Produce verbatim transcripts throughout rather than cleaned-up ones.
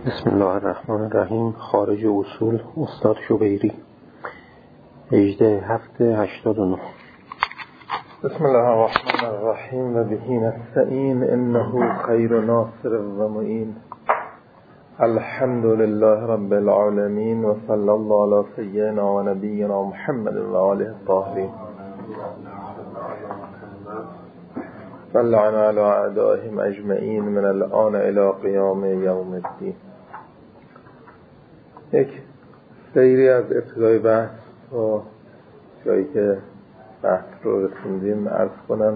بسم الله الرحمن الرحیم. خارج اصول، استاد شبیری. هجده هفته هشتاد و نه. بسم الله الرحمن الرحیم و بهی نستعین انه خیر ناصر و معین. الحمد لله رب العالمین و صلی الله علی سیدنا و نبینا محمد و آله الطاهرین فلعن علی اعدائهم اجمعین من الان الی قیام یوم الدین. یک سیری از ابتدای بحث و جایی که بحث رو رسوندیم عرض کنم.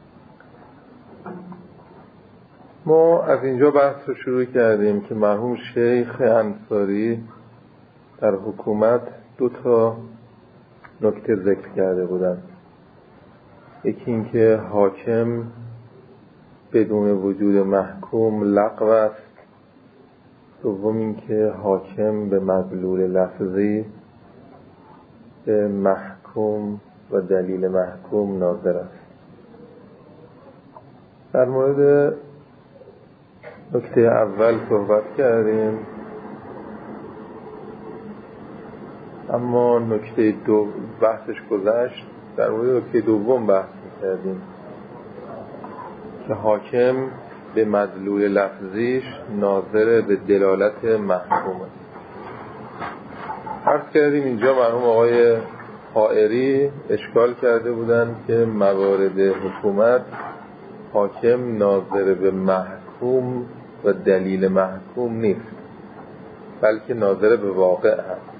ما از اینجا بحث رو شروع کردیم که مرحوم شیخ انصاری در حکومت دو تا نکته ذکر کرده بودند. یکی این که حاکم بدون وجود محکوم لغو است. دوم این که حاکم به مدلول لفظی به محکوم و دلیل محکوم ناظر است. در مورد نکته اول صحبت کردیم، اما نکته دو بحثش گذشت. در مورد نکته دوم بحث می‌کردیم که حاکم به مدلول لفظیش ناظر به دلالت محکوم است. عرض کردیم اینجا مرحوم آقای حائری اشکال کرده بودند که موارد حکومت حاکم ناظر به محکوم و دلیل محکوم نیست، بلکه ناظر به واقع هست.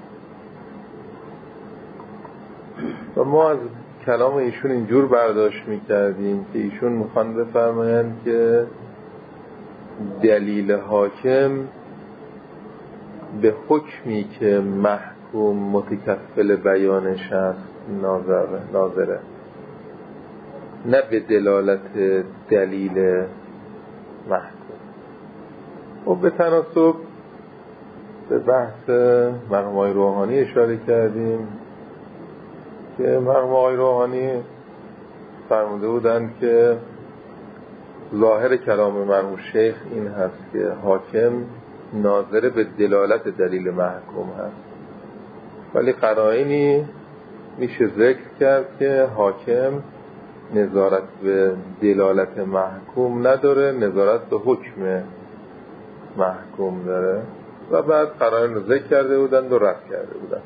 و ما از کلام ایشون اینجور برداشت میکردیم که ایشون میخوان بفرمایند که دلیل حاکم به حکمی که محکوم متکفل بیانش است ناظره, ناظره نه به دلالت دلیل محکوم. و به تناسب به بحث مرحوم آقای روحانی اشاره کردیم که مرحوم آقای روحانی فرموده بودند که ظاهر کلام مرحوم شیخ این هست که حاکم ناظر به دلالت دلیل محکوم هست، ولی قرائنی میشه ذکر کرد که حاکم نظارت به دلالت محکوم نداره، نظارت به حکم محکوم داره. و بعد قرائن رو ذکر کرده بودند و رد کرده بودند.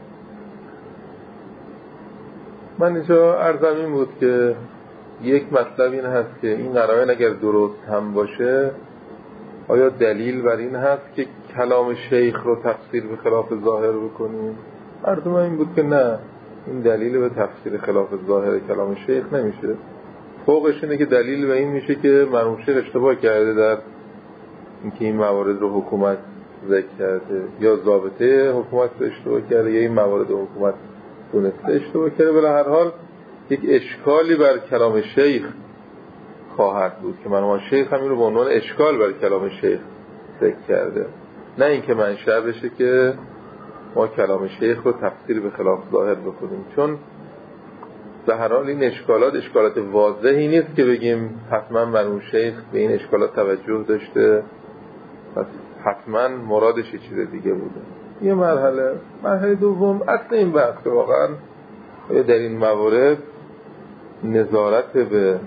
من اینجا عرضم این بود که یک مطلب این هست که این قرائن اگر درست هم باشه، آیا دلیل بر این هست که کلام شیخ رو تفسیر به خلاف ظاهر بکنیم؟ عرض من این بود که نه، این دلیل به تفسیر خلاف ظاهر کلام شیخ نمیشه. فوقش اینه که دلیل به این میشه که مرحوم شیخ اشتباه کرده در اینکه این موارد رو حکومت ذکر کرده، یا ضابطه حکومت رو اشتباه کرده، یا این موارد رو حکومت دونسته اشتباه کرده. ولی هر حال یک اشکالی بر کلام شیخ خواهد بود که مرحوم شیخ همین رو به عنوان اشکال بر کلام شیخ ذکر کرده، نه اینکه منشأ بشه که ما کلام شیخ رو تفسیر به خلاف ظاهر بکنیم. چون به هر حال این اشکالات اشکالات واضحی نیست که بگیم حتما مرحوم شیخ به این اشکالات توجه داشته، پس حتما مرادش یه چیز دیگه بوده. یه مرحله مرحله دوم اصل این بحث واقعا در این موارد نظارت به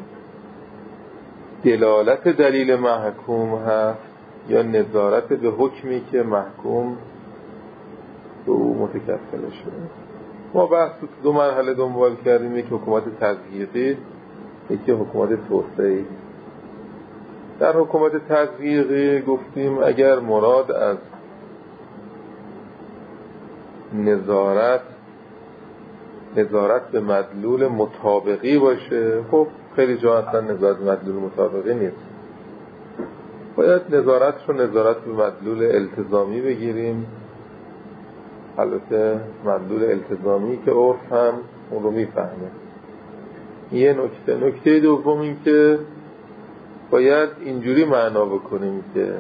دلالت دلیل محکوم هست یا نظارت به حکمی که محکوم به او متکفل شده. ما بحث دو مرحله دنبال کردیم، یکی حکومت تضییقی، یکی حکومت توسعه‌ای. در حکومت تضییقی گفتیم اگر مراد از نظارت نظارت به مدلول مطابقی باشه، خب خیلی جا اصلا نظارت به مدلول مطابقی نیست، باید نظارت رو نظارت به مدلول التزامی بگیریم. البته مدلول التزامی که عرف هم اون رو میفهمه. یه نکته نکته دوم این که باید اینجوری معنا بکنیم که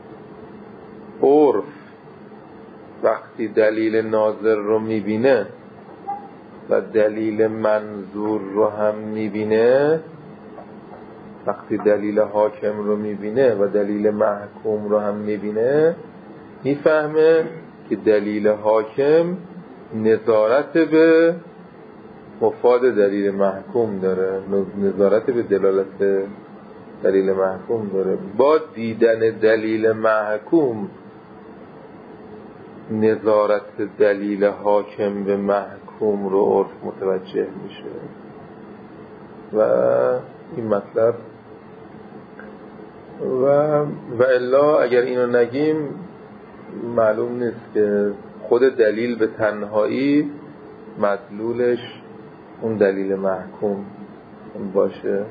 عرف وقتی دلیل ناظر رو میبینه و دلیل منظور رو هم میبینه، وقتی دلیل حاکم رو میبینه و دلیل محکوم رو هم میبینه، میفهمه که دلیل حاکم نظارت به مفاد دلیل محکوم داره، نظارت به دلالت دلیل محکوم داره. با دیدن دلیل محکوم نظارت دلیل حاکم به محکوم رو عرف متوجه میشه و این مطلب و و الا اگر اینو نگیم معلوم نیست که خود دلیل به تنهایی مدلولش اون دلیل محکوم باشه.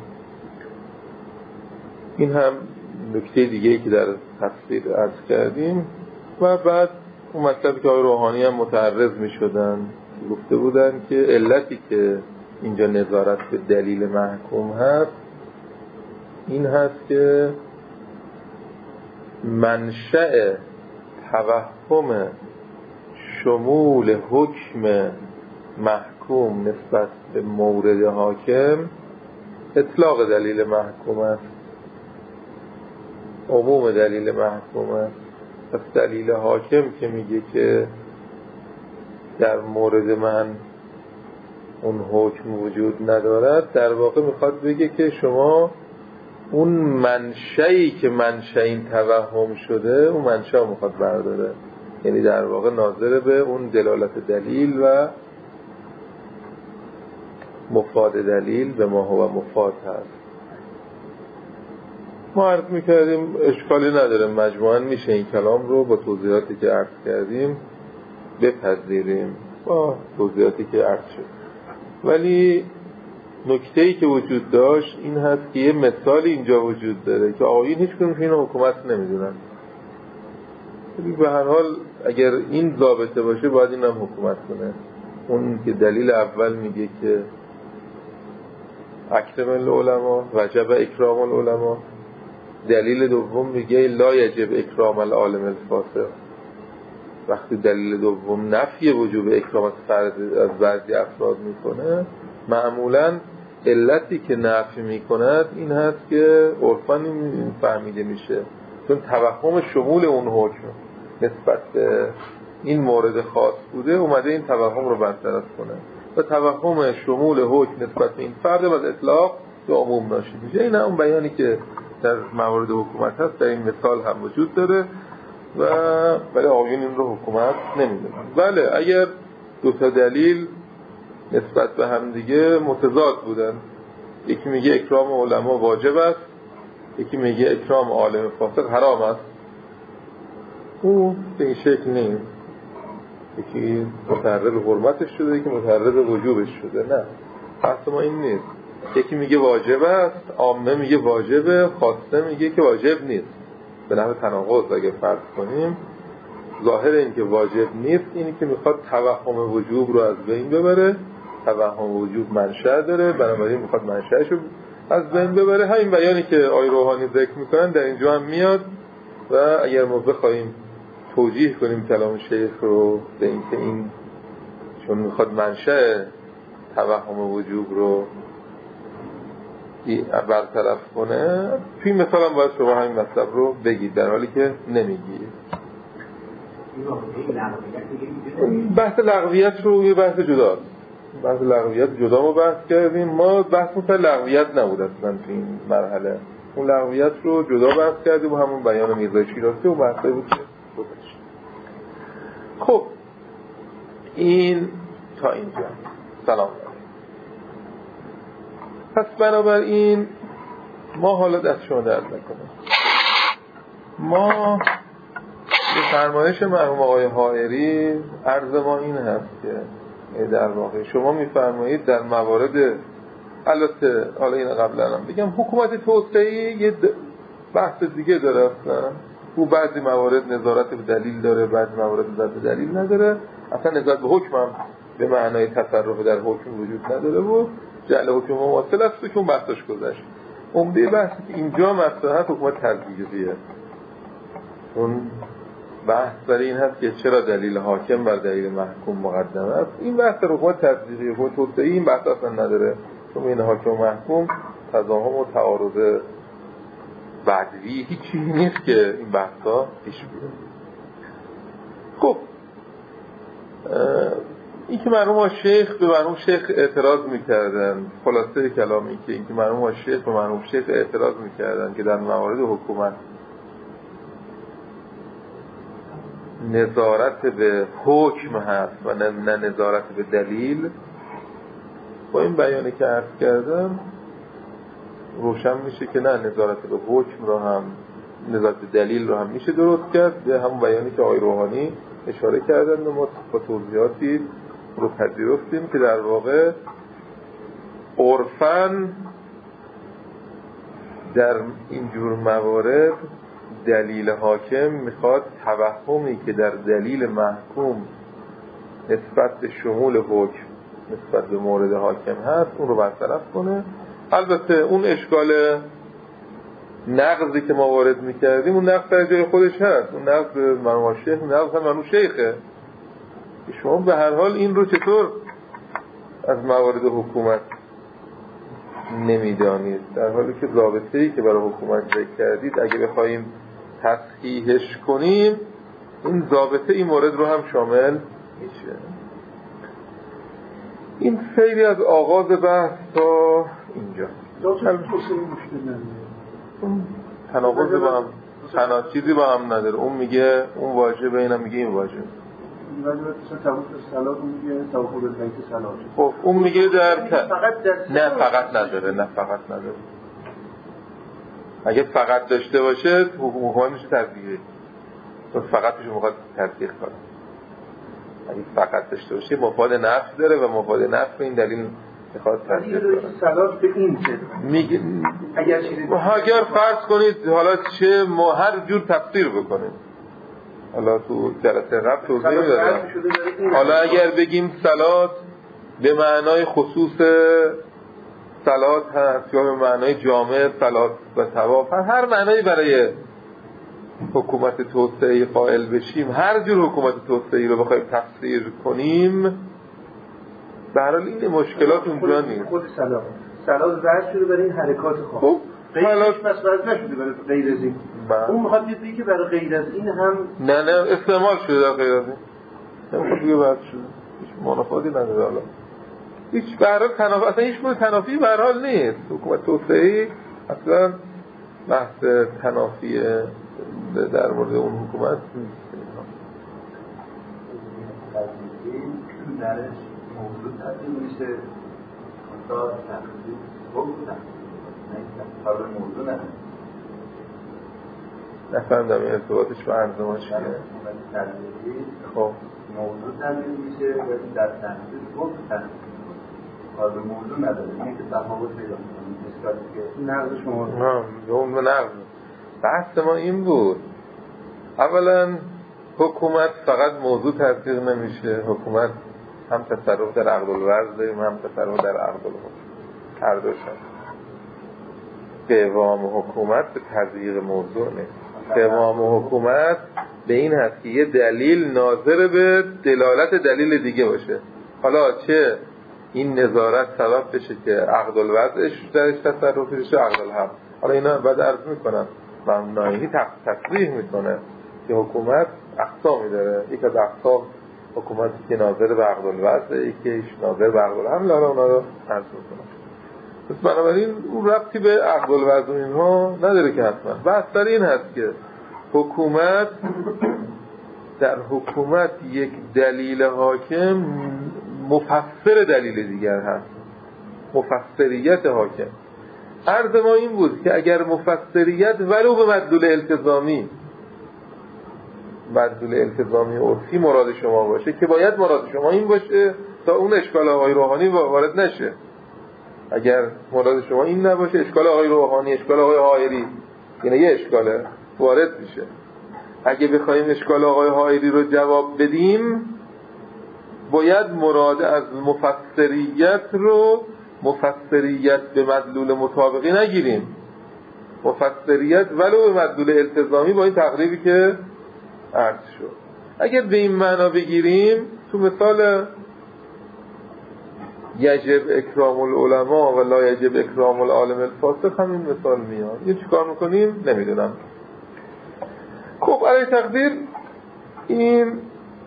این هم نکته دیگه‌ای که در تفسیر عرض کردیم. و بعد اون مطلبی که آقای روحانی هم متعرض می شدن گفته بودن که علتی که اینجا نظارت به دلیل محکوم هست این هست که منشأ توهم شمول حکم محکوم نسبت به مورد حاکم اطلاق دلیل محکوم است، عموم دلیل محکوم است. پس دلیل حاکم که میگه که در مورد من اون حکم وجود ندارد، در واقع میخواد بگه که شما اون منشأی که منشأ این توهم شده اون منشأ میخواد برداره، یعنی در واقع ناظر به اون دلالت دلیل و مفاد دلیل به ما هو مفاد هست. ما عرض میکردیم اشکالی نداره، مجموعاً میشه این کلام رو با توضیحاتی که عرض کردیم بپذیریم، با توضیحاتی که عرض شد. ولی نکته‌ای که وجود داشت این هست که یه مثال اینجا وجود داره که آقایون هیچ کنون که اینو حکومت نمیدونن. به هر حال اگر این ضابطه باشه باید این هم حکومت کنه. اون که دلیل اول میگه که اکرم العلماء وجب اکرام العلماء، دلیل دوم میگه لا یجب اکرام العالم الفاسق. وقتی دلیل دوم نفی وجوب اکرام فرد از بعضی افراد میکنه، معمولاً علتی که نفی میکند این هست که عرفاً این فهمیده میشه چون توهم شمول اون حکم نسبت به این مورد خاص بوده، اومده این توهم رو برطرف کنه و توهم شمول حکم نسبت به این فرد و اطلاق به عموم ناشی میشه. این اون بیانی که در موارد حکومت هست در این مثال هم وجود داره و ولی آقایون این رو حکومت نمیدونن. بله اگر دو تا دلیل نسبت به هم دیگه متضاد بودن، یکی میگه اکرام علما واجب است، یکی میگه اکرام عالم فاسق حرام است، او به این شکل نیست. یکی متعرض حرمتش شده، یکی متعرض وجوبش شده. نه، بحث ما این نیست. یکی میگه واجب است، عامه میگه واجبه، خاصه میگه که واجب نیست. به نحو تناقض اگه فرض کنیم، ظاهر این که واجب نیست اینی که میخواد توهم وجوب رو از بین ببره. توهم وجوب منشأ داره، بنابراین میخواد منشأش رو از بین ببره. همین بیانی که آقای روحانی ذکر میکنن در اینجا هم میاد و اگر ما بخوایم توجیه کنیم کلام شیخ رو به این که این چون میخواد منشأ توهم وجوب رو برطرف کنه، توی مثال هم باید شما همین مطلب رو بگید در حالی که نمیگید. بحث لغویت رو یه بحث جدا بحث لغویت جدا ما بحث کردیم. ما بحث مثل لغویت نبود اصلا توی این مرحله، اون لغویت رو جدا بحث کردیم و همون بیان میرزا شیرازی و بحثایی بود که گذاشت. خب این تا اینجا. سلام. پس بنابراین ما حالا دست شما درد نکنه، ما به فرمایش مرحوم آقای حائری عرض ما این هست که در واقع شما میفرمایید در موارد، البته حالا این قبلا هم بگم حکومت توسعه‌ای یه بحث دیگه داره اصلا، او بعضی موارد نظارت به دلیل داره، بعضی موارد نظارت به دلیل نداره، اصلا نظارت به حکم هم به معنای تصرف در حکم وجود نداره و جعل حکم مماثل است که اون بحثش گذشت. عمده بحثی که اینجا مطرح هست حکومت تطبیقیه. اون بحث برای این هست که چرا دلیل حاکم بر دلیل محکوم مقدم است. این بحث حکومت تطبیقی، حکومت توسعه‌ای این بحث اصلا نداره، چون این حاکم و محکوم تضاهم و تعارض بعدی هیچی نیست که این بحثا پیش بیاد. خب این که مرحوم شیخ به مرحوم شیخ اعتراض میکردن، خلاصه کلام این که این که مرحوم شیخ به مرحوم شیخ اعتراض میکردن که در موارد حکومت نظارت به حکم هست و نه, نه نظارت به دلیل. با این بیانی که عرض کردم روشن میشه که نه، نظارت به حکم رو هم، نظارت به دلیل رو هم میشه درست کرد. به همون بیانی که آقای روحانی اشاره کردن و ما با توضیحاتی رو پذیرفتیم که در واقع عرفاً در اینجور موارد دلیل حاکم میخواد توهمی که در دلیل محکوم نسبت به شمول حکم نسبت به مورد حاکم هست اون رو برطرف کنه. البته اون اشکال نقضی که ما وارد میکردیم اون نقض در جای خودش هست، اون نقض مرحوم شیخ نقض هم مرحوم شیخه. شما به هر حال این رو چطور از موارد حکومت نمیدانید، در حالی که ضابطه‌ای که برای حکومت ذکر کردید اگه بخوایم تصحیحش کنیم این ضابطه این مورد رو هم شامل میشه. این خیلی از آغاز بحث تا اینجا. اون تناقض با هم تناقض چیزی با هم نداره. اون میگه اون واجبه، اینم میگه این واجبه. خب اون میگه در ت... نه فقط نداره، نه فقط نداره. اگه فقط داشته باشه حکومت میشه تطبیقی، تو فقط میشه موقع تطبیق کنه. اگه فقط داشته باشه مفاد نفس داره و مفاد نفس این دلیل میخواد تطبیق کنه. سلام به این چه میگه اگر چیزی اگر فرض کنید حالا چه ما هر جور تفسیر بکنیم، حالا تو جلسه قبل توضیح دادم، حالا اگر بگیم صلات به معنای خصوص صلات هست یا به معنای جامع صلات و طواف، هر معنایی برای حکومت توسعه‌ای قائل بشیم، هر جور حکومت توسعه‌ای رو بخوایم تفسیر کنیم، به هر حال این مشکلات اونجا نیست. خود صلات صلات وضع شده برای این حرکات خاص، خب غیرش پس وضع نشده برای غیر از این. اون میخواد بگه که برای غیر از این هم نه نه استعمال شده در غیر از این، نمیخواد بگه وضع شده، هیچ منافاتی نداره. حالا هیچ برای تنافی، اصلا هیچ مورد تنافی به هر حال نیست. حکومت توسعه‌ای اصلا بحث تنافی در مورد اون حکومت نیست. درش موضوع تبدیل میشه تا تخصیص بکنم نه کار موضوع نه نفهمدم این ارتباطش با ارزمان چیه. خب موضوع تبدیل میشه ولی در تخصیص بکنم کار موضوع نداره، اینه که تفاوت پیدا میکنه نسبت که نقض شما نه اون به نقض. بحث ما این بود اولا حکومت فقط موضوع تطبیق نمیشه، حکومت هم تصرف در عقد الوضع داریم هم تصرف در عقد الحکم، هر دوش هست. قوام حکومت به تضییق موضوع نیست. قوام حکومت به این هست که یه دلیل ناظر به دلالت دلیل دیگه باشه، حالا چه این نظارت سبب بشه که عقد الوضعش درش تصرف بشه عقد الحکم. حالا اینا بعد عرض میکنم ممنوعی تصریح میکنه که حکومت اقسامی داره، یک از اقسام حکومتی که ناظر به عقد الوضع، یکیش ناظر به عقد الحمل. حالا اونا رو عرض میکنم. پس بنابراین اون ربطی به عقد الوضع اینها نداره که حتما. بحث در این هست که حکومت در حکومت یک دلیل حاکم مفسر دلیل دیگر هست، مفسریت حاکم. عرض ما این بود که اگر مفسریت ولو به مدلول التزامی مدلول التزامی عرفی مراد شما باشه، که باید مراد شما این باشه تا اون اشکال آقای روحانی وارد نشه. اگر مراد شما این نباشه اشکال آقای روحانی، اشکال آقای حائری، یعنی یه اشکاله وارد میشه. اگه بخوایم اشکال آقای حائری رو جواب بدیم باید مراد از مفسریت رو مفسریت به مدلول مطابقی نگیریم، مفسریت ولو به مدلول التزامی با این تقریبی که عرض شد. اگر به این معنا بگیریم تو مثال یجب اکرام العلماء و لا یجب اکرام العالم الفاسق همین مثال میاد. این چی کار میکنیم؟ نمیدونم. خب علی تقدیر این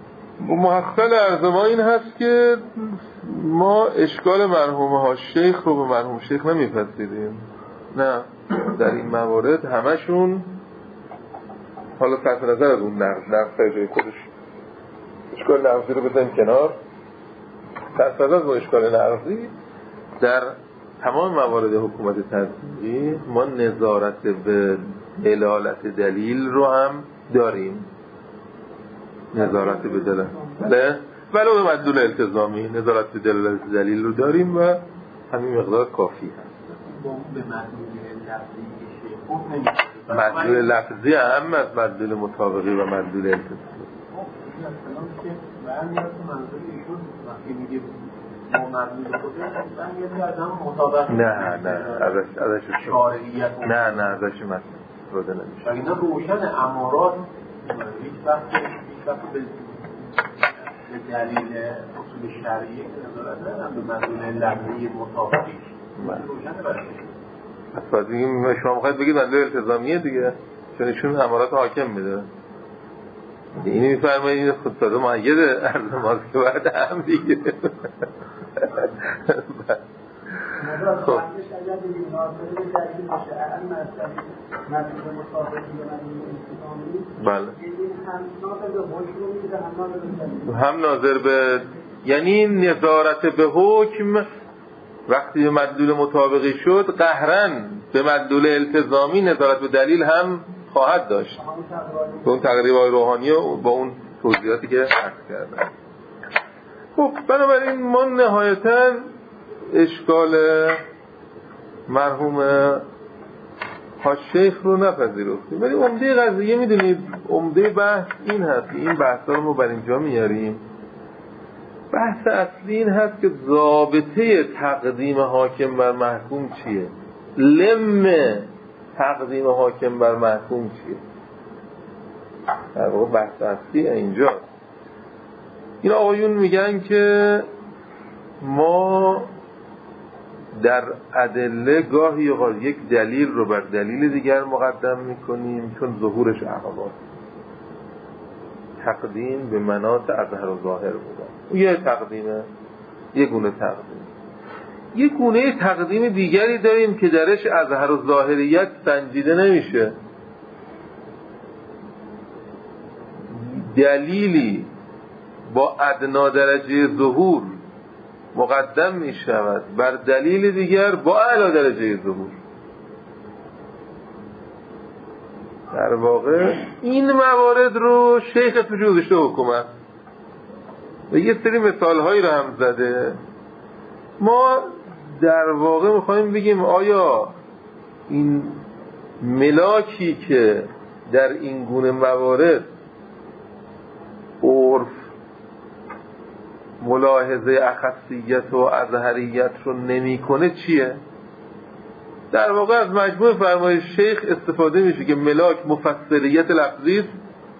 محصل عرض ما این هست که ما اشکال مرحوم ها شیخ رو به مرحوم شیخ نمیپذیریم. نه، در این موارد همشون، حالا صرف نظر از اون نقض نقض جای خودش اشکال نقضی رو بزنیم کنار، صرف نظر از اون اشکال نقضی، در تمام موارد حکومت تنزیلی ما نظارت به دلالت دلیل رو هم داریم. نظارت به دلالت بله ولو به مدلول التزامی نظارت به دلالت دلیل رو داریم و همین مقدار کافی هست. به مدلول مدلول لفظی هم از مدلول مطابقی و مدلول التزامی. نه نه ازش ازش نه نه ازش مثلا روده نمیشه. اینا روشن امارات هیچ وقت هیچ وقت به دلیل اصول شرعی نظارت ندارن، به مدلول لفظی مطابقی روشن برش. اصلا دیگه شما میخواید بگید مدلول التزامیه دیگه، چون ایشون امارات حاکم میده. اینی میفرمایید این خود ساده معید عرض ماست که بعد هم دیگه. خب بله هم ناظر به، یعنی نظارت به حکم وقتی به مدلول مطابقی شد قهرن به مدلول التزامی نظارت به دلیل هم خواهد داشت، به اون تقریبای روحانی و با اون توضیحاتی که عرض کردم. خب بنابراین ما نهایتاً اشکال مرحوم حاج-شیخ رو نپذیرفتیم، ولی عمده قضیه میدونید، عمده بحث این هست، این بحثا رو ما بر اینجا میاریم. بحث اصلی این هست که ضابطه تقدیم حاکم بر محکوم چیه، لم تقدیم حاکم بر محکوم چیه. در واقع بحث اصلی اینجا. این آقایون میگن که ما در ادله گاهی اوقات یک دلیل رو بر دلیل دیگر مقدم میکنیم چون ظهورش عقبات. تقدیم به مناط اظهر و ظاهر بودن، یه تقدیمه، یه گونه تقدیم. یه گونه تقدیم دیگری داریم که درش اظهر و ظاهریت سنجیده نمیشه. دلیلی با ادنا درجه ظهور مقدم می شود بر دلیل دیگر با اعلی درجه ظهور. در واقع این موارد رو شیخ تو گذاشته حکومت و یه سری مثال هایی رو هم زده. ما در واقع میخوایم بگیم آیا این ملاکی که در این گونه موارد عرف ملاحظه اخصیت و اظهریت رو نمی کنه چیه؟ در واقع از مجموع فرمایش شیخ استفاده میشه که ملاک مفسریت لفظی است.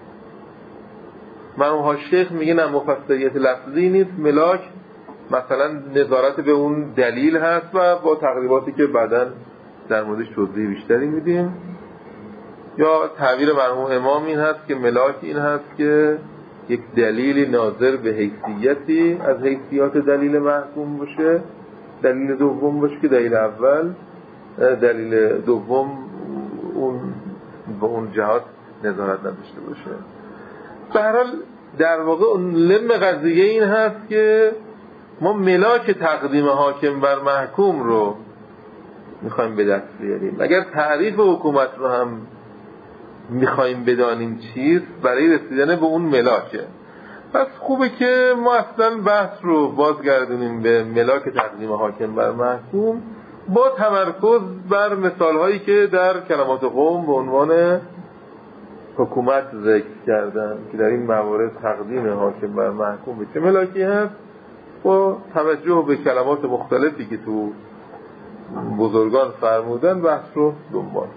مرحوم ها شیخ میگه نه مفسریت لفظی نیست، ملاک مثلا نظارت به اون دلیل هست و با تقریباتی که بعداً در موردش توضیح بیشتری میدیم. یا تعبیر مرحوم امام این هست که ملاک این هست که یک دلیل ناظر به حیثیتی از حیثیات دلیل محکوم باشه، دلیل دوم باشه که دلیل اول دلیل دوم اون با اون جهات نظارت نداشته باشه. به هر حال در واقع لم قضیه این هست که ما ملاک تقدیم حاکم بر محکوم رو میخوایم به دست بیاریم. اگر تعریف حکومت رو هم میخوایم بدانیم چیست، برای رسیدن به اون ملاکه. پس خوبه که ما اصلا بحث رو بازگردونیم به ملاک تقدیم حاکم بر محکوم با تمرکز بر مثالهایی که در کلمات قوم به عنوان حکومت ذکر کردن که در این موارد تقدیم حاکم بر محکوم به چه ملاکی هست، با توجه به کلمات مختلفی که تو بزرگان فرمودن بحث رو دنبال.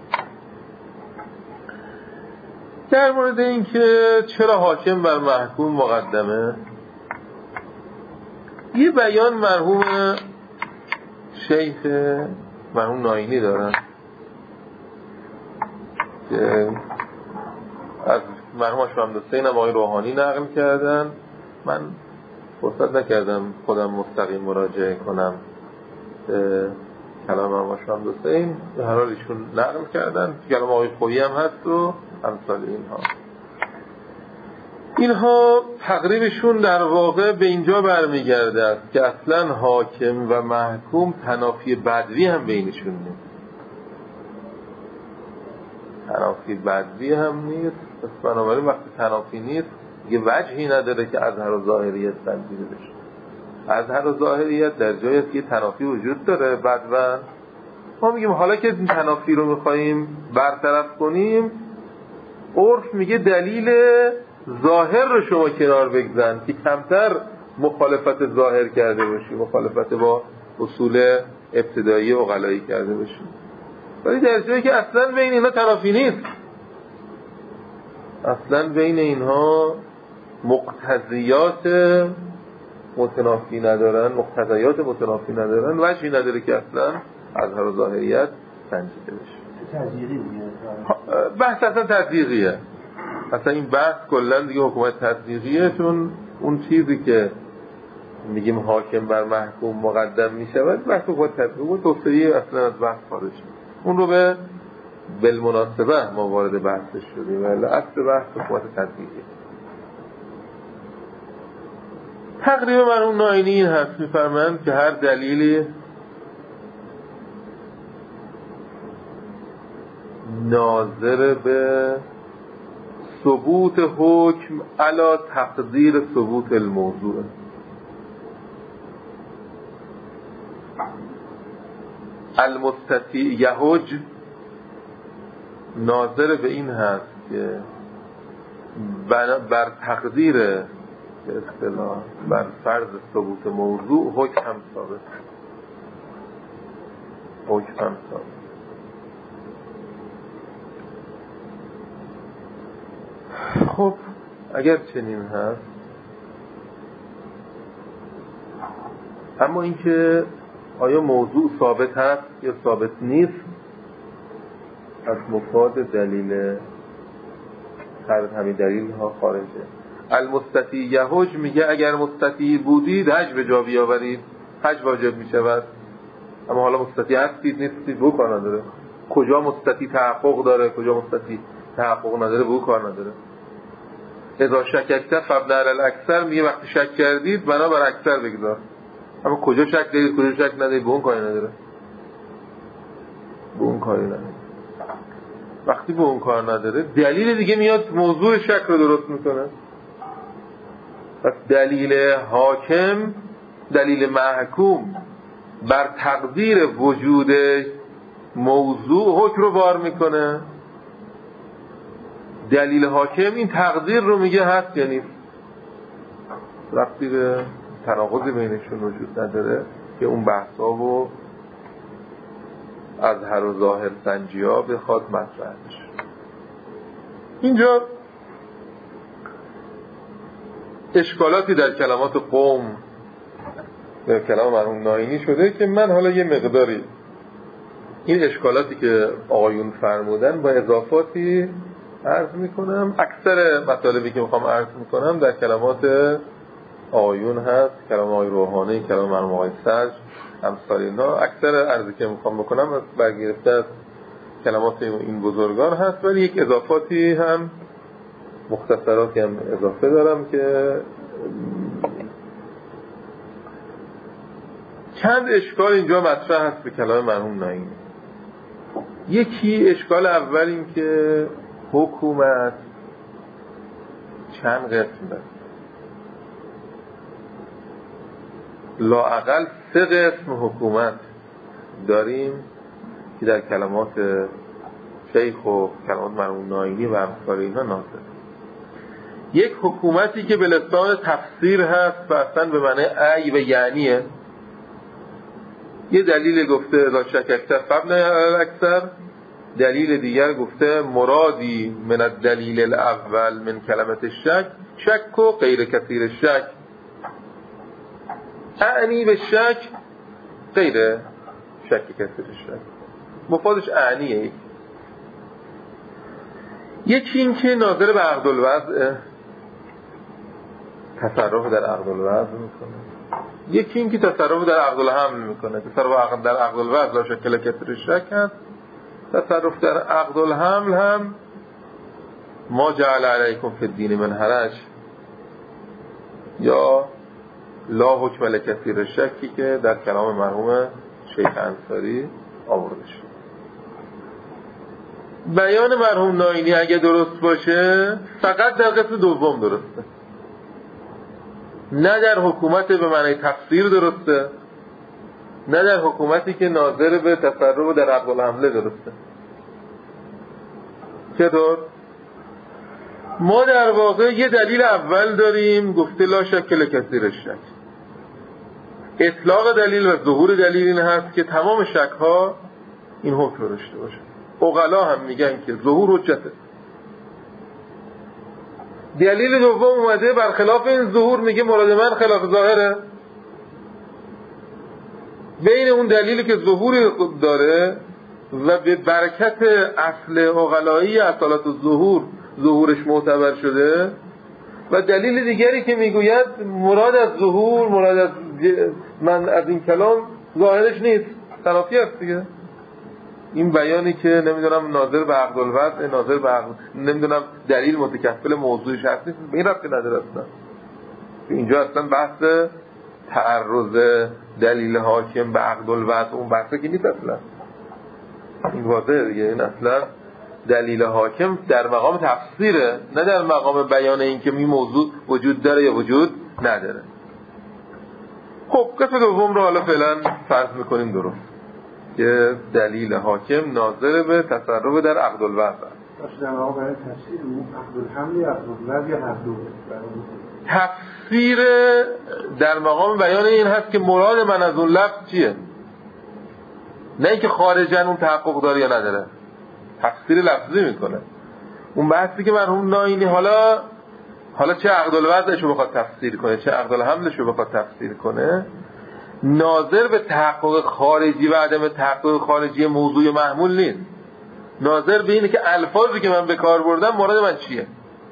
در مورد این که چرا حاکم بر محکوم مقدمه، یه بیان مرحوم شیخ مرحوم ناینی دارن که از مرحوم شمس حسین هم آقای روحانی نقل کردن من فرصت نکردم خودم مستقیم مراجعه کنم به کلام امام حسین، به هر حال ایشون نقل کردن، کلام آقای خویی هم هست و امثال اینها. اینها تقریبشون در واقع به اینجا برمیگرده است که اصلا حاکم و محکوم تنافی بدوی هم بینشون نیست، تنافی بدوی هم نیست. پس بنابراین وقتی تنافی نیست یه وجهی نداره که اظهر و ظاهریت تنظیر بشه. اظهر و ظاهریت در جایی است که تنافی وجود داره بدون، ما میگیم حالا که این تنافی رو میخواییم برطرف کنیم، عرف میگه دلیل ظاهر رو شما کنار بگذن که کمتر مخالفت ظاهر کرده باشی، مخالفت با اصول ابتدایی و عقلایی کرده باشی. ولی در جایی که اصلا بین اینا تنافی نیست، اصلا بین اینها مقتضیات متنافی ندارن، مقتضیات متنافی ندارن، وجهی نداره که اصلا اظهار و ظاهریت سنجیده بشه. تضییقی بحث اصلا تضییقیه، اصلا این بحث کلا دیگه حکومت تضییقیه، چون اون چیزی که میگیم حاکم بر محکوم مقدم میشود بحث حکومت تضییقی و توسعه اصلا از بحث خارج شد. اون رو به بالمناسبه ما وارد بحثش شدیم، ولی اصل بحث حکومت تضییقیه. تقریبا مرحوم ناینی این هست، میفرمند که هر دلیلی ناظر به ثبوت حکم علی تقدیر ثبوت الموضوع، المستطیع یحج ناظر به این هست که بر تقدیر به اصطلاح بر فرض ثبوت موضوع حکم هم ثابت، حکم هم ثابت. خب اگر چنین هست، اما اینکه آیا موضوع ثابت هست یا ثابت نیست از مفاد دلیل خارج، همین دلیل ها خارجه. المستطیع یحج میگه اگر مستطیع بودید حج به جا بیاورید، حج واجب میشود. اما حالا مستطیع هستید نیستید بو کار نداره. کجا مستطیع تحقق داره، کجا مستطیع تحقق نداره بو کار نداره. اذا شککت فابن علی الاکثر میگه وقتی شک کردید بنا بر اکثر بگذار. اما کجا شک دارید کجا شک ندارید به اون کاری نداره، به اون کاری نداره. وقتی به اون کار نداره دلیل دیگه میاد موضوع شک رو درست میکنه. پس دلیل حاکم، دلیل محکوم بر تقدیر وجود موضوع حکم رو وار میکنه. دلیل حاکم این تقدیر رو میگه هست یا نیست. ربطی به تناقضی بینشون وجود نداره که اون بحثا و از هر و ظاهر سنجی ها بخواد مطرح بشه. اینجا اشکالاتی در کلمات قوم در کلام مرحوم ناینی شده که من حالا یه مقداری این اشکالاتی که آقایون فرمودن با اضافاتی عرض میکنم. اکثر مطالبی که میخوام عرض میکنم در کلمات آقایون هست، کلام آقای روحانی، کلام مرحوم آقای سرج، امثال اینا. اکثر عرضی که میخوام بکنم برگرفته از کلمات این بزرگان هست، ولی یک اضافاتی هم مختصراتی هم اضافه دارم که چند اشکال اینجا مطرح هست به کلام مرحوم ناینی. یکی اشکال اول این که حکومت چند قسم داره، لااقل سه قسم حکومت داریم که در کلمات شیخ و کلمات مرحوم ناینی و امثال اینها ناظر. یک حکومتی که به لسان تفسیر هست و اصلا به معنی ای و یعنیه. یه دلیل گفته اذا شککت فابن علی الاکثر، دلیل دیگر گفته مرادی من الدلیل الاول من کلمت الشک شک و غیر کثیر الشک، اعنی به شک غیر شک کثیر الشک، مفادش اعنیه. یکی این که ناظر به عقد الوضع، تصرف در عقد الوضع میکنه، یکی این که تصرف در عقد الحمل میکنه. تصرف در عقد الوضع لا شکل کثیر شک هست. تصرف در عقد الحمل هم ما جعل علیکم فی الدین من حرج یا لا حکم لکثیر شکی که در کلام مرحوم شیخ انصاری آورده شد. بیان مرحوم ناینی اگه درست باشه فقط در قسم دوم درسته، نه در حکومت به معنی تفسیر درسته، نه در حکومتی که ناظر به تصرف در عقد الحمله درسته. چطور؟ ما در واقع یه دلیل اول داریم گفته لا شک لکثیر شک. اطلاق دلیل و ظهور دلیل این هست که تمام شک ها این حکم داشته باشه. عقلا هم میگن که ظهور حجته. دلیل دوم اومده برخلاف این ظهور، میگه مراد من خلاف ظاهره. بین اون دلیلی که ظهور داره و به برکت اصل عقلایی اصالت الظهور ظهورش معتبر شده و دلیل دیگری که میگوید مراد از ظهور مراد از من از این کلام ظاهرش نیست، تنافی است دیگه. این بیانی که نمیدونم ناظر به عقد الوضع، ناظر به عقد، نمیدونم دلیل متکفل موضوعش هست، به این ربطی نداره اصلا. اینجا اصلا بحث تعرض دلیل حاکم به عقد الوضع اون بحثه که نیست اصلا. این واضحه دیگه، این اصلا دلیل حاکم در مقام تفسیره، نه در مقام بیان این که این موضوع وجود داره یا وجود نداره. خب قسم دوم رو حالا فعلا فرض میکنیم درست که دلیل حاکم ناظر به تصرف در عقد الوضع است. در مقام برای تفسیر عقد الحمل یا عقد الوضع یا هر دو. تفسیر در مقام بیان این هست که مراد من از اون لفظ چیه، نه اینکه خارجاً اون تحقق داره یا نداره. تفسیر لفظی میکنه. اون بحثی که مرحوم ناینی حالا حالا چه عقد الوضعش رو بخواد تفسیر کنه چه عقد الحملش رو بخواد تفسیر کنه، ناظر به تحقق خارجی و عدم تحقق خارجی موضوع محمول نیست. ناظر به اینه که الفاظی که من به کار بردم مراد من چیه.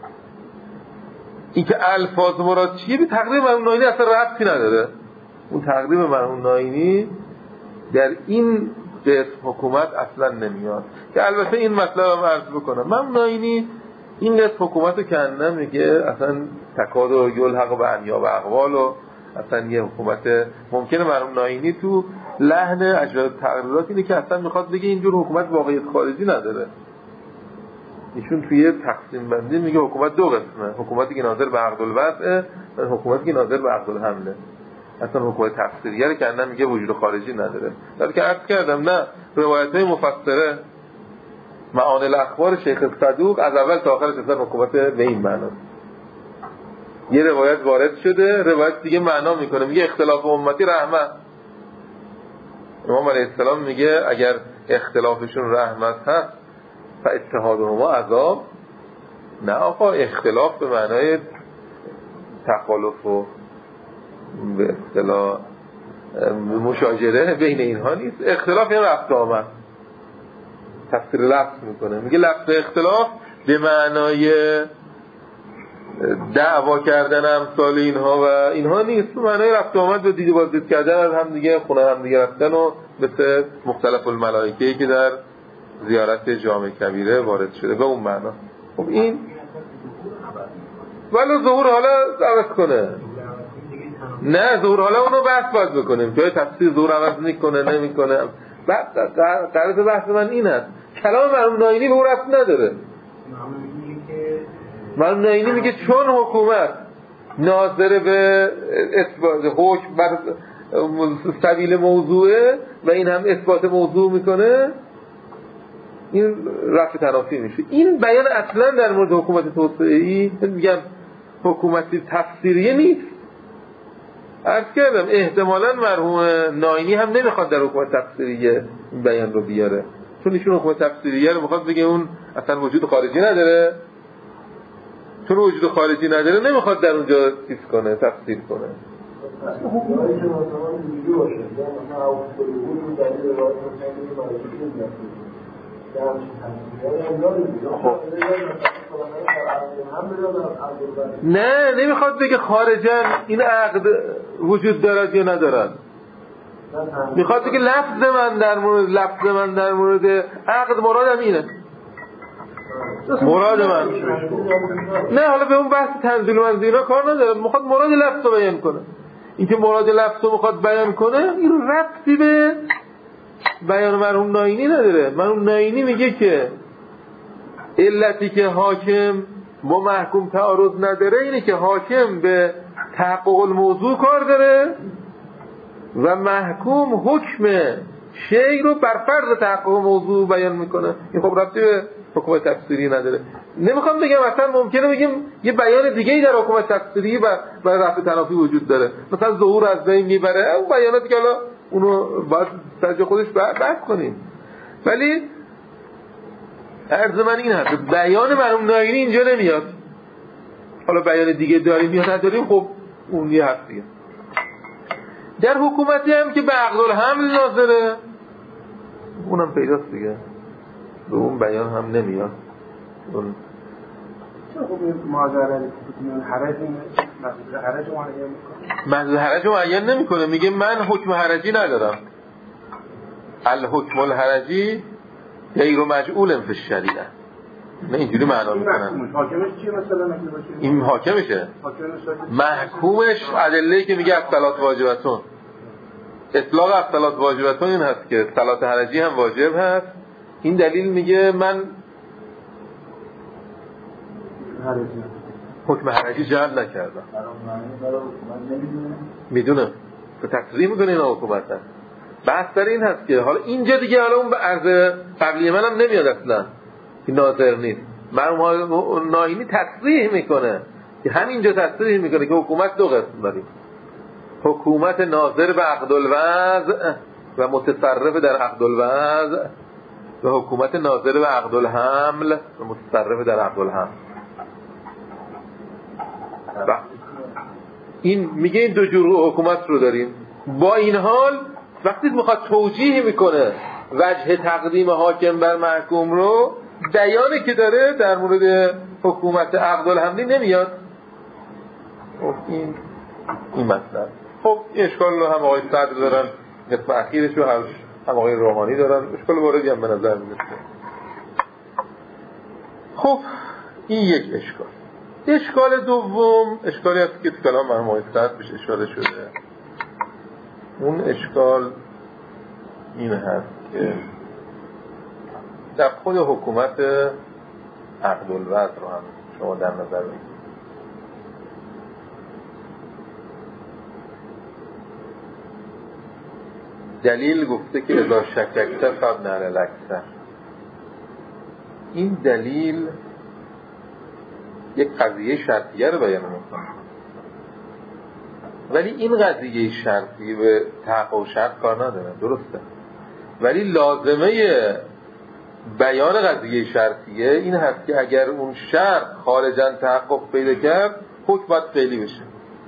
این که الفاظ مراد چیه به تقریب مرحوم ناینی اصلا ربطی نداره. اون تقریب مرحوم ناینی در این قسم حکومت اصلا نمیاد. که البته این مطلب هم عرض بکنم، مرحوم ناینی این قسم حکومت رو کنه میگه اصلا تکاد و یلحق به انیا و اقوال و اصلا یه حکومت ممکنه مرحوم ناینی تو لحن اجرای تقریرات اینه که اصلا میخواد بگه اینجور حکومت واقعیت خارجی نداره. ایشون توی تقسیم بندی میگه حکومت دو قسمه، حکومتی که ناظر به عقد الوضع و حکومتی که ناظر به عقد الحمله. اصلا حکومت تفسیریه که کنه میگه وجود خارجی نداره. در که عرض کردم نه، روایت‌های مفسره معانی الاخبار شیخ صدوق از اول تا آخرش اصلا حکومت به این معناست. یه روایت وارد شده، روایت دیگه معنا میکنه، میگه اختلاف امتی رحمت. امام علیه السلام میگه اگر اختلافشون رحمت هست فاتحادهما عذاب. نه آقا، اختلاف به معنای تخالف و به اصطلاح مشاجره بین اینها نیست. اختلاف یعنی رفت آمد. تفسیر لفظ میکنه، میگه لفظ اختلاف به معنای دعوا کردن امثال اینها و اینها نیست، به معنای رفت آمد و دید و بازدید کردن از هم دیگه، خونه هم دیگه رفتن و مثل مختلف الملائکه‌ای که در زیارت جامع کبیره وارد شده به اون معنا. خب این ولی ظهور حالا عوض کنه، نه ظهور حالا اونو بحث باید بکنیم که تفسیر ظهور عوض میکنه نمیکنه. قرارت بحث من این هست کلام مرحوم ناینی به اون رفت نداره. مرحوم ناینی میگه چون حکومت ناظر به اثبات حکم بر سبیل موضوعه و این هم اثبات موضوع میکنه، این رفع تنافی میشه. این بیان اصلا در مورد حکومت توسعه‌ای میگم حکومتی تفسیریه نیست. عرض کردم احتمالاً مرحوم ناینی هم نمیخواد در حکومت تفسیریه این بیان رو بیاره، چون ایشون حکومت تفسیریه رو میخواد بگه اون اصلا وجود خارجی نداره، چون وجود خارجی نداره نمیخواد در اونجا چیز کنه، تفسیر کنه. حکومتی که مثلا اینجوری باشه مثلا اوصول بود دلیل روایت رو در نه نمیخواد بگه خارجن این عقد وجود دارد یا ندارد، میخواد بگه لفظ من در مورد لفظ من در مورد عقد مرادم اینه، مراد من نه. حالا به اون بحث تنزیل منزیل کار نداره، میخواد مراد لفظ رو بیان کنه. این که مراد لفظ رو میخواد بیان کنه این ربطی به بیان مرحوم ناینی نداره. مرحوم ناینی میگه که علتی که حاکم با محکوم تعارض نداره اینه که حاکم به تحقق الموضوع کار داره و محکوم حکم شیء رو بر فرض تحقق موضوع بیان میکنه. این خب ربطی به حکم تفسیری نداره. نمیخوام بگم مثلا ممکنه بگیم یه بیان دیگه‌ای در حکم تفسیری و برای رفع تنافی وجود داره، مثلا ظهور از بین میبره، اون بیاناتی که حالا اونو باید سر خودش بحث کنیم. ولی عرض من این هست بیان مرحوم ناینی اینجا نمیاد. حالا بیان دیگه داریم یا نداریم خب اون یه هست دیگه. در حکومتی هم که به عقد الحمل ناظره اونم پیداست دیگه، به اون بیان هم نمیاد. اون محض حرج معین نمیکنه، میگه من حکم حرجی ندارم. الحکم الحرجی غیر مجعول فی الشریعه. نه اینجوری معنا میکنن. حاکمش چیه مثلا؟ این حاکمشه. محکومش ادله‌ای که میگه الصلات واجبتون. اطلاق الصلات واجبتون این هست که صلات حرجی هم واجب هست. این دلیل میگه من حکم حرجی جعل نکردم. میدونم که تقسیم میکنه این حکومت هست. بحث در این هست که حالا اینجا دیگه حالا اون به عرض قبلی منم نمیاد اصلا که ناظر نیست. مرحوم ناینی تصریح میکنه که همینجا تصریح میکنه که حکومت دو قسم داریم، حکومت ناظر به عقد الوضع و متصرف در عقد الوضع و حکومت ناظر به عقد الحمل و متصرف در عقد الحمل. این میگه این دو جور حکومت رو داریم. با این حال وقتی میخواد توجیه میکنه وجه تقدیم حاکم بر محکوم رو، بیانی که داره در مورد حکومت عقد الحملی نمیاد. خب این این مطلب خب اشکال رو هم آقای صدر دارن، قسم اخیرش رو هم آقای روحانی دارن، اشکال واردی هم به نظر میاد. خب این یک اشکال. اشکال دوم اشکالی هست که تو کلام مرحوم آقای صدر بهش اشاره شده. اون اشکال این هست که در خود حکومت عقد الوضع رو هم شما در نظر بگیرید. دلیل گفته که اذا شککت فابنی علی الاکثر. این دلیل یک قضیه شرطیه رو بیان میکنه، ولی این قضیه شرطی به تحقق شرط کار نداره، درسته، ولی لازمه بیان قضیه شرطیه این هست که اگر اون شرط خارجاً تحقق پیدا کرد حکم باید فعلی بشه.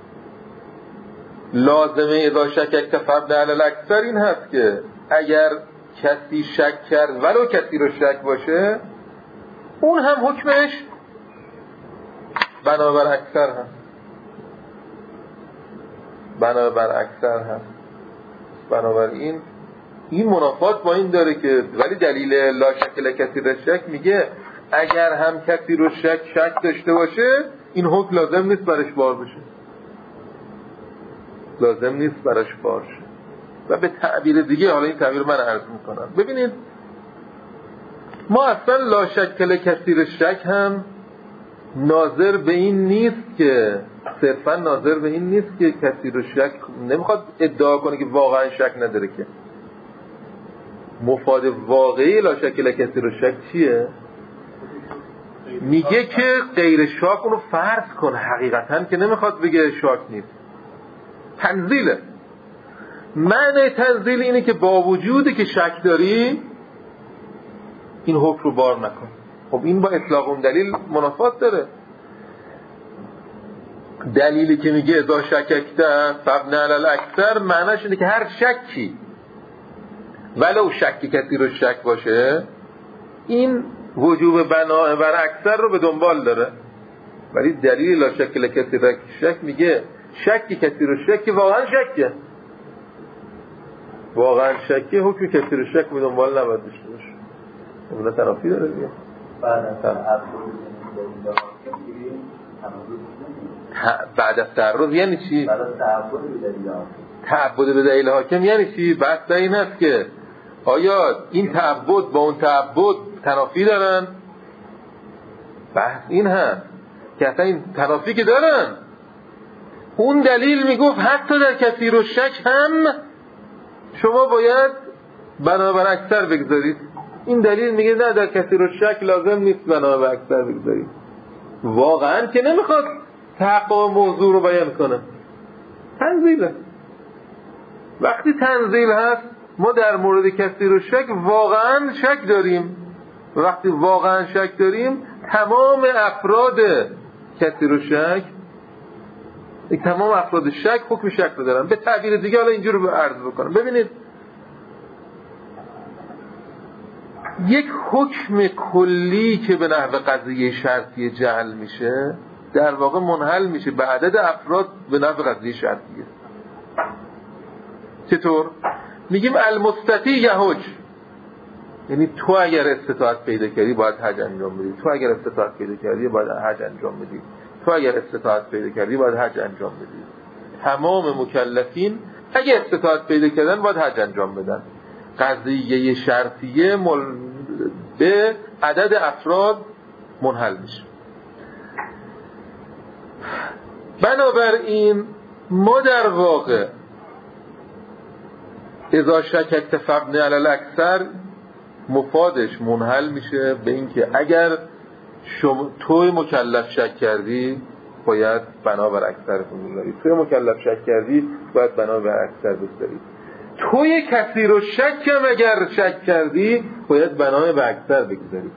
لازمه اذا شککت فابنی علی الاکثر این هست که اگر کسی شک کرد ولو کسی رو شک باشه اون هم حکمش بنابر اکثر هست، بنابر اکثر هست. بنابراین این منافات با این داره که ولی دلیل لا شک لکثیر شک میگه اگر هم کسی رو شک شک داشته باشه این حکم لازم نیست برش بار بشه، لازم نیست برش بار شه. و به تعبیر دیگه، حالا این تعبیر من عرض میکنم، ببینید ما اصلا لا شک لکثیر شک هم ناظر به این نیست که صرفا ناظر به این نیست که کسی رو شک نمیخواد ادعا کنه که واقعا شک نداره، که مفاد واقعی لا شک لکثیر شک چیه؟ میگه که غیر شاک اونو فرض کنه، حقیقتا که نمیخواد بگه شاک نیست. تنزیله. معنی تنزیل اینه که با وجودی که شک داری این حکم رو بار نکن. خب این با اطلاق اون دلیل منافات داره. دلیلی که میگه اذا شککت فابنی علی الاکثر معنیش اینه که هر شکی ولو شکی کسی رو شک باشه این وجوب بنا بر اکثر رو به دنبال داره. ولی دلیل لا شک لکثیر شک میگه شکی کثیر شک واقعا شکه، واقعا شکه حکم کثیر شک به دنبال نباید داشته باشه. اون تنافی داره دیگه. بعد از بعد از تعرض یعنی چی؟ بعد از تعبد به دلیل حاکم. تعبد به دلیل حاکم یعنی چی؟ بحث این هست که آیا این تعبد با اون تعبد تنافی دارن؟ بحث این هست که اصلا این تنافی که دارن. اون دلیل میگفت حتی در کثیر و شک هم شما باید بنابر اکثر بگذارید. این دلیل میگه نه در کثیر و شک لازم نیست بنابر اکثر بگذارید. واقعا که نمیخواد تحقق موضوع رو بیان کنه، تنزیله. وقتی تنزیل هست ما در مورد کثیر و شک واقعا شک داریم. وقتی واقعا شک داریم تمام افراد کثیر و شک، تمام افراد شک حکم شک رو دارن. به تعبیر دیگه حالا اینجور رو عرض بکنم. ببینید یک حکم کلی که به نحو قضیه شرطی جعل میشه در واقع منحل میشه به عدد افراد به نحو قضیه شرطیه. چطور؟ میگیم المستطیع یحج، یعنی تو اگر استطاعت پیدا کردی باید حج انجام بدی، تو اگر استطاعت پیدا کردی باید حج انجام بدی، تو اگر استطاعت پیدا کردی باید حج انجام بدی. تمام مکلفین اگر استطاعت پیدا کردن باید حج انجام بدن. قضیه شرطیه مل... به عدد افراد منحل میشه. بنابراین ما در واقع اذا شکک تفبن علی الاکثر مفادش منحل میشه به این که اگر شما توی مکلف شک کردی باید بنابر اکثر بگذاری، توی مکلف شک کردی باید بنابر اکثر بگذاری، توی کثیر و شک هم اگر شک کردی باید بنابر اکثر بگذاری.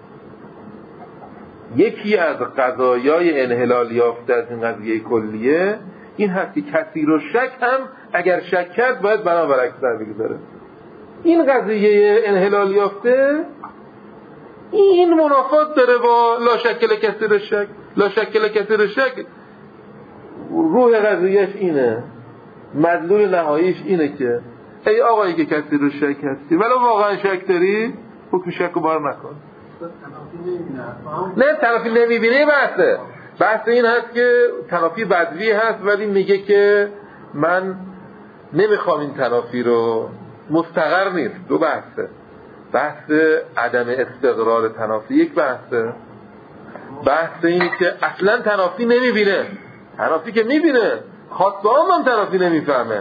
یکی از قضایای انحلال یافته از این قضیه کلیه این هست که کثیر و شک هم اگر شک کرد باید بنابر اکثر بگذاره. این قضیه انحلال یافته این منافات داره با لا شکل کثیر شک. لا شکل کثیر شک روح قضیهش اینه، مدلول نهاییش اینه که ای آقایی که کثیر و شک هستی ولی واقعا شک داری حکم شک رو بار نکن. نه تنافی نمیبینه. بحثه بحث این هست که تنافی بدوی هست ولی میگه که من نمیخوام این تنافی رو، مستقر نیست. دو بحثه، بحث عدم استقرار تنافی یک بحثه، بحث اینه که اصلا تنافی نمیبینه. تنافی که میبینه خاصه هم هم تنافی نمیفهمه.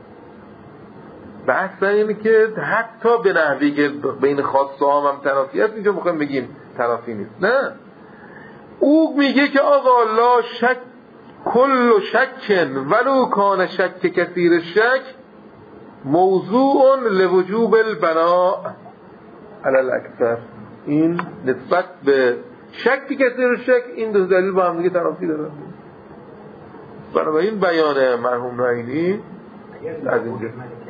بحث اینه که حتی به نحوی که بین خاصه هم هم تنافی هست اینجا میخوایم بگیم تنافی نیست. نه، او میگه که آقا لا شک کل شکن ولو کان شک کثیر شک موضوع لوجوب البناء علی الاکثر. این نسبت به شک کثیر شک این دو دلیل با هم دیگه تنافی داره. بنابراین بیان مرحوم نعینی از اینجا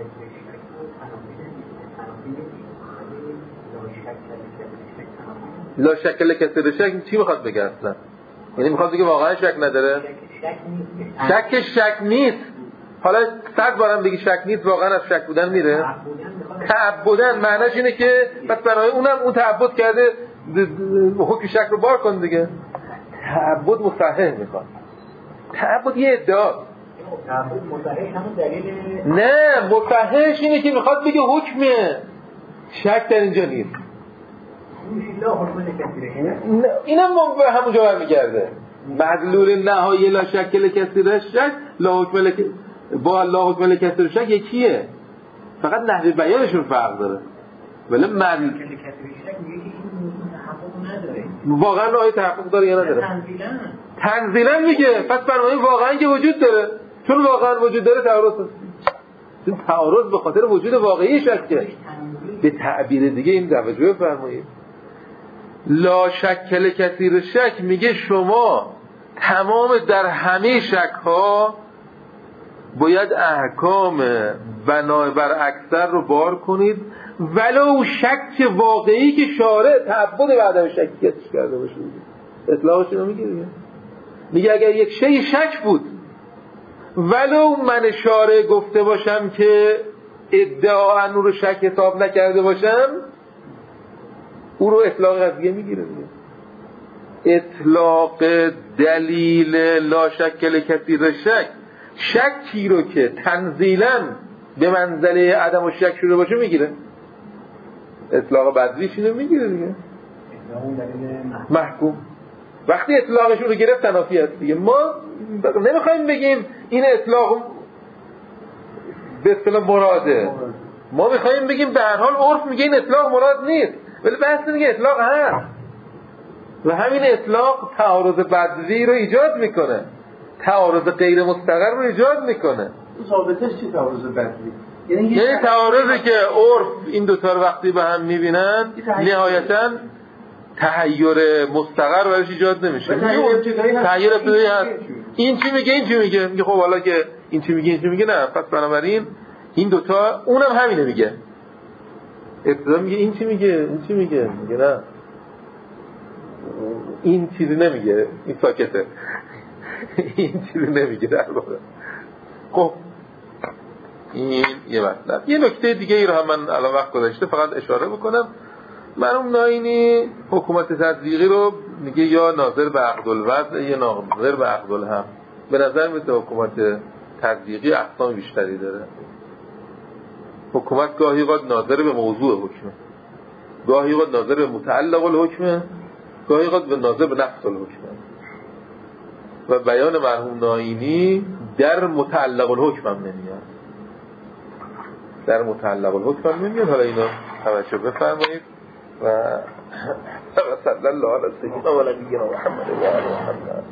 لا شکل کثیر شک چی میخواد بگه اصلا؟ یعنی میخواد بگه واقعا شک نداره؟ شک شک نیست. حالا صد بارم بگی شک نیست واقعا از شک بودن میره؟ تعبدن معناش اینه که بس برای اونم اون تعبد کرده حکم شک رو بار کن دیگه. تعبد مصحح میخواد. تعبد یه ادعاست. تعبد مصحح همون دلیل نه، مصححش اینه که میخواد بگه حکمه شک در اینجا نیست. اینم به همونجا برمیگرده. مدلول نهایی لا شکل کثیر شک لا حکم لک با لا حکم لکثیر شک یکیه، فقط نحوه بیانشون فرق داره. ولی مدلول کثیر شک میگه که این تحقق نداره. واقعا آیه تحقق داره یا نداره؟ تنزیلا تنزیلا میگه. پس برای واقعا که وجود داره، چون واقعا وجود داره تعارض هست. این تعارض به خاطر وجود واقعی شکه. به تعبیر دیگه این توجه فرمایید. لا شکل کثیر شک میگه شما تمام در همه شک ها باید احکام بنای بر اکثر رو بار کنید ولو شک واقعی که شارع تعبد بعدم شکیتش کرده باشه اطلاقش اینو میگه دیگه. میگه اگر یک شی شک بود ولو من شارع گفته باشم که ادعا اون رو شک حساب نکرده باشم او رو اطلاق قضیه میگیره دیگه. اطلاق دلیل لا شک لکثیر شک شکی رو که تنزیلا به منزله عدم و شک شده باشه میگیره. اطلاق بدلیش اینو میگیره دیگه. محکوم وقتی اطلاقشون رو گرفت تنافی هست دیگه. ما نمیخوایم بگیم این اطلاق به اصطلاح مراده، ما میخوایم بگیم به هر حال عرف میگه این اطلاق مراد نیست، ولی بحث میگه اطلاق هست و همین اطلاق تعارض بدوی رو ایجاد میکنه، تعارض غیر مستقر رو ایجاد میکنه. ثابتش چی تعارض بدوی؟ یعنی تعارضی که عرف این دو تا وقتی به هم میبینن نهایتاً تحیر مستقر برش ایجاد نمیشه. تحیر ابتدایی هست. این چی میگه این چی میگه میگه خب حالا که این چی میگه این چی میگه نه، پس بنابراین این دوتا اونم همینه میگه. ابتدا میگه این چی میگه این چی میگه میگه نه این چیزی نمیگه، این ساکته این چیزی نمیگه در واقع. خب این یه مطلب. یه نکته دیگه ای رو هم من الان وقت گذاشته فقط اشاره بکنم. مرحوم ناینی حکومت تطبیقی رو میگه یا ناظر به عقد الوضع یا ناظر به عقد الهم. به نظر میاد حکومت تطبیقی اقسام بیشتری داره. حکومت گاهی اوقات ناظر به موضوع حکمه، گاهی اوقات ناظر به متعلق الحکمه، گاهی اوقات به ناظر به نفس الحکمه. و بیان مرحوم ناینی در متعلق الحکم هم نمیاد، در متعلق الحکم هم نمیاد. حالا اینا توجه بفرمایید. و صلی الله علی سیدنا و نبینا محمد و آله محمد.